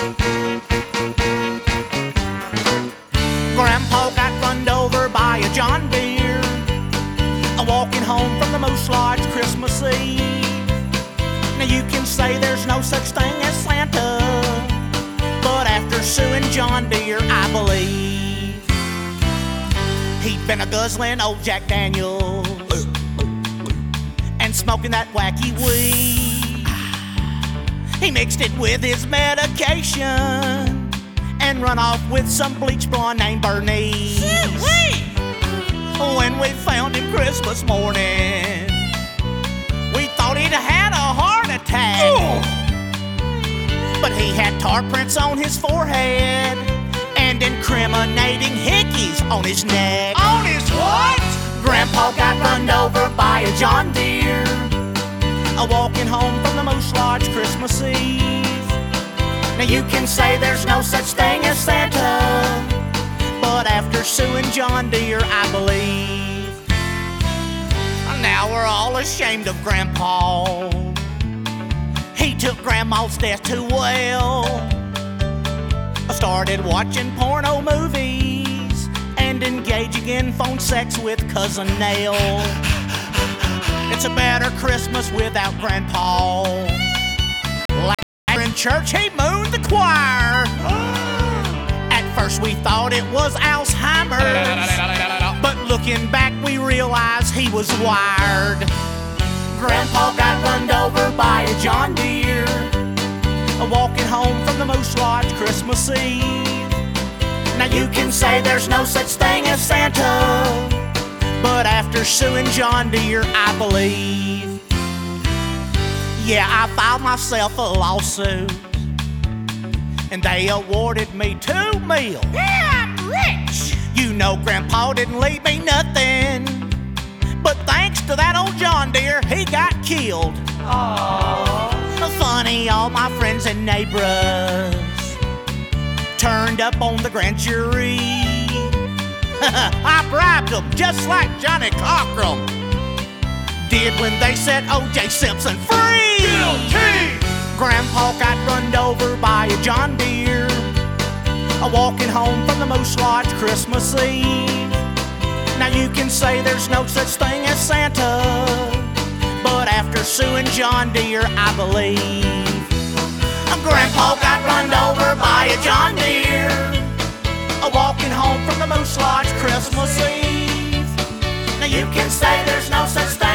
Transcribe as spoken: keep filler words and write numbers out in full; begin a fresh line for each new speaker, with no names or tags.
Grandpa got runned over by a John Deere, a walking home from the Moose Lodge Christmas Eve. Now you can say there's no such thing as Santa, but after suing John Deere, I believe he'd been a guzzling old Jack Daniels and smoking that wacky weed. He mixed it with his medication and run off with some bleach blonde named Bernice. When we found him Christmas morning, we thought he'd had a heart attack. Ooh. But he had tar prints on his forehead and incriminating hickeys on his neck.
On his what?
Grandpa got run over by a John Deere, a walking home from the Moose Lodge Christmas Eve. Now you can say there's no such thing as Santa, but after suing John Deere, I believe now we're all ashamed of Grandpa. He took Grandma's death too well. I started watching porno movies and engaging in phone sex with Cousin Nell. It's a better Christmas without Grandpa. In church, he mooned the choir. At first we thought it was Alzheimer's, but looking back we realized he was wired. Grandpa got run over by a John Deere, a walking home from the Moose Lodge Christmas Eve. Now you can say there's no such thing as Santa, but after suing John Deere, I believe yeah, I filed myself a lawsuit, and they awarded me two mil.
Yeah, I'm rich!
You know Grandpa didn't leave me nothing, but thanks to that old John Deere, he got killed.
Aww.
Funny, all my friends and neighbors turned up on the grand jury. I bribed them just like Johnny Cochran did when they set O J Simpson free.
Guilty!
Grandpa got run over by a John Deere, a walking home from the Moose Lodge Christmas Eve. Now you can say there's no such thing as Santa, but after suing John Deere, I believe Grandpa got run over by a John Deere, a walking home from the Moose Lodge Christmas Eve. Now you can say there's no such thing